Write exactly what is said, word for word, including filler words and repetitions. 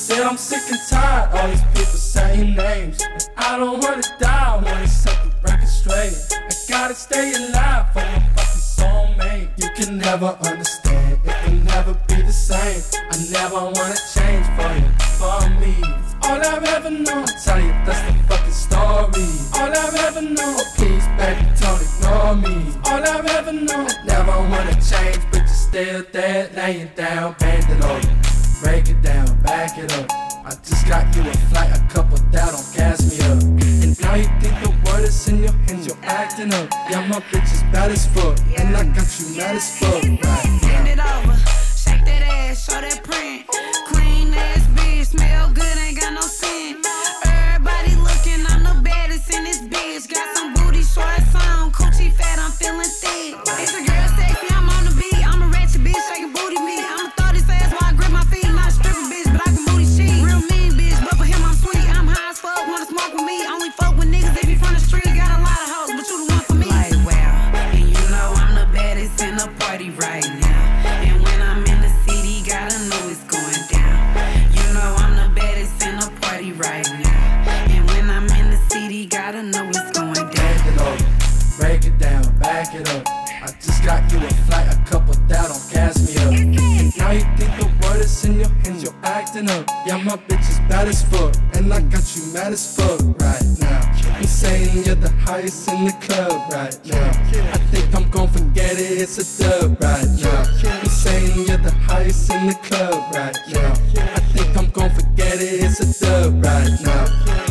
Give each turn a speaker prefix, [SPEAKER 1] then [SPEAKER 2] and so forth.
[SPEAKER 1] said I'm sick and tired, all these people saying names. And I don't wanna die, I wanna set the record straight. I gotta stay alive for my fucking soulmate. You can never understand, it can never be the same. I never wanna change for you, for me. All I've ever known, I tell you, that's the fucking story. All I've ever known, oh, please baby, don't ignore me. All I've ever known, I never wanna change, but you're still there, laying down, bend it over. Break it down, back it up. I just got you a flight, a couple that don't gas me up. And now you think the word is in your hands, you're acting up. Yeah, my bitch is bad as fuck, and I got you mad as fuck. Right now.
[SPEAKER 2] Bend it over, shake that ass, show that print. Clean ass bitch, smell good, ain't got no sin. Everybody looking, I'm the baddest in this bitch. Got some booty shorts on, coochie fat, I'm feeling thick. It's a girl sexy, I'm on the beat. I'm a ratchet bitch, shaking booty meat. I'ma throw this ass while I grip my feet. Not a stripper bitch, but I can booty cheat. Real mean bitch, but for him I'm sweet. I'm high as fuck, wanna smoke with me. Only fuck with niggas if you from the street. Got a lot of hoes, but you the one for me. Like wow, and you know I'm the baddest in the party right now. And when I'm in the city, gotta know it's going down. You know I'm the baddest in the party right now. And when I'm in the city, gotta know it's going down.
[SPEAKER 1] Bend it over, break it down, back it up. I just got you a flight, a couple that don't gas me up. And now you think the word is in your hands, you're acting up. Yeah, my bitch is bad as fuck, and I got you mad as fuck right now. I'm saying you're the highest in the club right now. I think I'm gon' forget it, it's a dub right now. I'm saying you're the highest in the club right now. I think I'm gon' forget it, it's a dub right now.